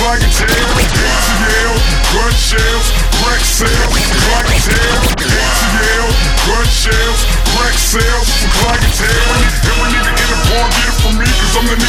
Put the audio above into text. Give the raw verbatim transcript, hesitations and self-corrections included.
clientele. A T L, gun shells, crack sales, clientele. A T L, gun shells, crack sales, clientele. Every nigga in the bar get it from me, cause I'm the nigga.